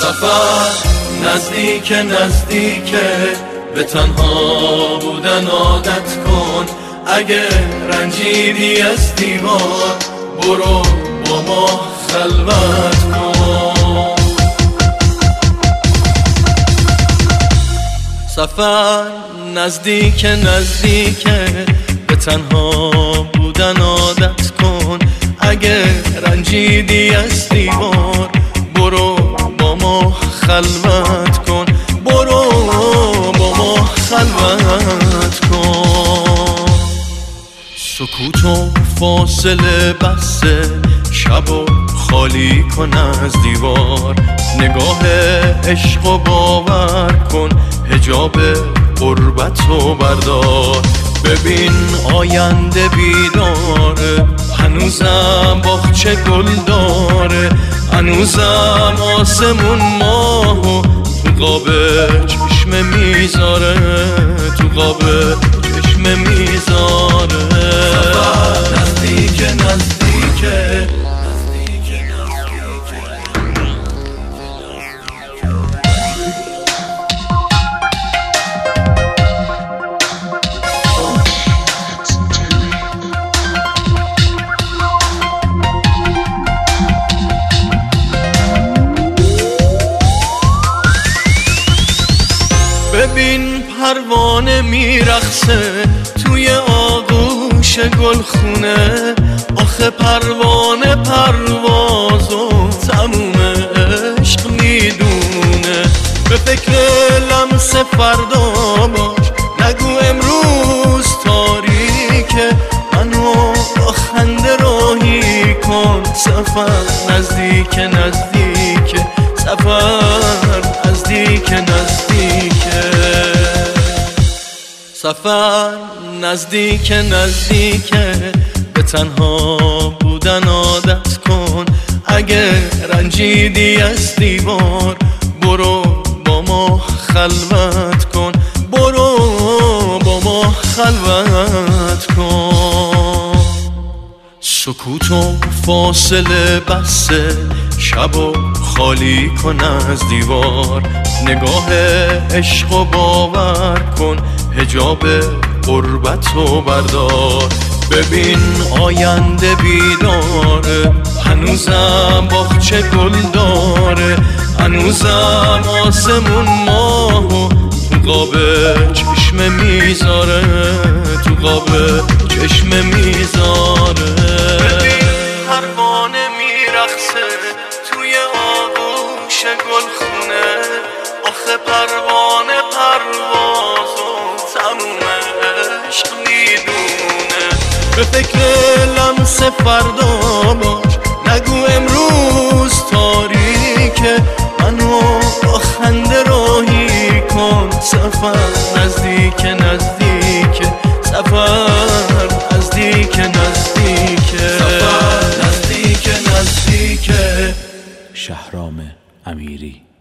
سفر نزدیکه به تنها بودن عادت کن. اگه رنجیدی از دیوار برو با ما خلوت کن. سفر نزدیکه به تنها بودن عادت کن. اگه رنجیدی از دیوار برو با ما خلوت کن. برو با ما خلوت کن. سکوت و فاصله بسته شبو خالی کن از دیوار. نگاه عشق و باور کن، حجاب غربتو بردار. ببین آینده بیداره، هنوزم باغچه گل داره، هنوزم آسمون ماهو تو قاب چشم میذاره، تو قاب چشم میذاره. نزدیکه ببین پروانه میرقصه توی آغوش گلخونه. آخه پروانه پروازو تموم عشق میدونه. به فکر لمس فردا باش، نگو امروز تاریکه. منو با خنده راهی کن. سفر نزدیکه سفر نزدیکه سفر نزدیکه به تنها بودن عادت کن. اگه رنجیدی از دیوار برو با ما خلوت کن. برو با ما خلوت کن. سکوت و فاصله بسته شبو خالی کن از دیوار. نگاه عشق و باور کن، حجاب غربتو بردار. ببین آینده بیداره، هنوزم باغچه گل داره، هنوزم آسمون ماهو تو قاب چشم میذاره، تو قاب چشم میذاره. ببین پروانه میرقصه توی آغوش گلخونه. آخه پروانه پروازو تموم عشق میدونه. به فکر لمس فردا باش، نگو امروز تاریکه. منو با خنده راهی کن. سفر نزدیکه سفر نزدیکه شهرام امیری.